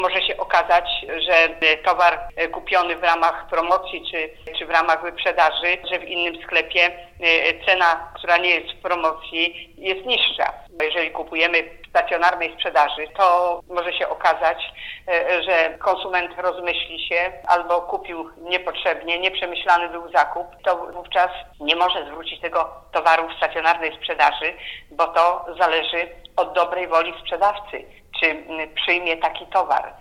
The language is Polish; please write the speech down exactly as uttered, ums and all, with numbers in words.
Może się okazać, że towar kupiony w ramach promocji czy, czy w ramach wyprzedaży, że w innym sklepie cena, która nie jest w promocji, jest niższa. Jeżeli kupujemy w stacjonarnej sprzedaży, to może się okazać, że konsument rozmyśli się albo kupił niepotrzebnie, nieprzemyślany był zakup, to wówczas nie może zwrócić tego towaru w stacjonarnej sprzedaży, bo to zależy od dobrej woli sprzedawcy, czy przyjmie taki towar.